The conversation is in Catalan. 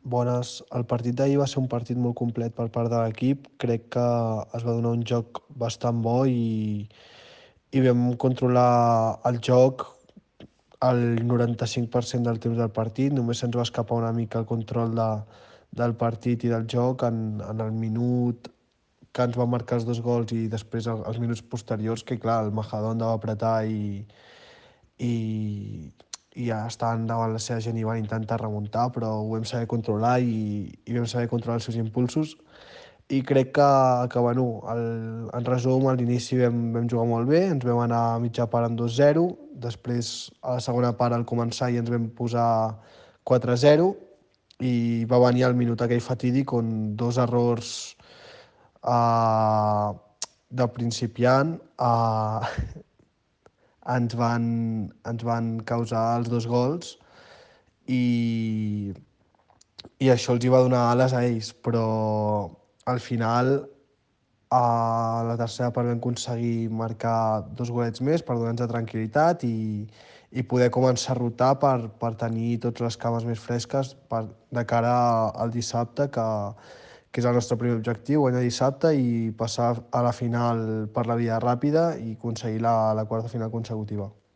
Bones. El partit d'ahir va ser un partit molt complet per part de l'equip. Crec que es va donar un joc bastant bo i vam controlar el joc el 95% del temps del partit. Només se'ns va escapar una mica el control del partit i del joc en el minut que ens van marcar els dos gols i després els minuts posteriors, que clar, el Majadahonda va apretar i, i ja estaven davant la seva gent i van intentar remuntar, però ho vam saber controlar i vam saber controlar els seus impulsos. I crec que bueno, en resum, a l'inici vam jugar molt bé, ens vam anar a mitja part amb 2-0, després a la segona part al començar i ens vam posar 4-0 i va venir el minut aquell fatídic on dos errors uh, de principiant ens van causar els dos gols i, i això els hi va donar ales a ells, però al final a la tercera part vam aconseguir marcar dos golets més per donar-nos tranquil·litat i poder començar a rotar per tenir totes les cames més fresques de cara al dissabte, que és el nostre primer objectiu, guanyar dissabte i passar a la final per la via ràpida i aconseguir la quarta final consecutiva.